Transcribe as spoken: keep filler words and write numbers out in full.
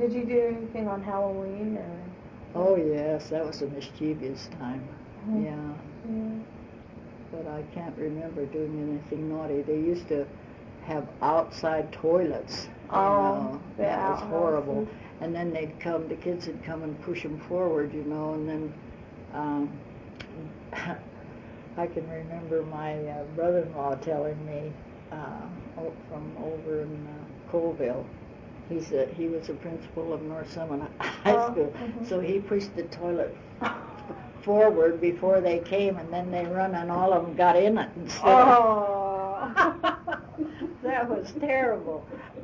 Did you do anything on Halloween or? Oh yes, that was a mischievous time. Mm-hmm. Yeah. Yeah. But I can't remember doing anything naughty. They used to have outside toilets. You Oh, know, the that was horrible. outhouses. And then they'd come, the kids would come and push them forward, you know, and then um, I can remember my uh, brother-in-law telling me uh, o- from over in uh, Colville. He's a, he was a principal of North Summit High Oh, School, mhm. so he pushed the toilet forward before they came, and then they run and all of them got in it instead. Oh. That was terrible.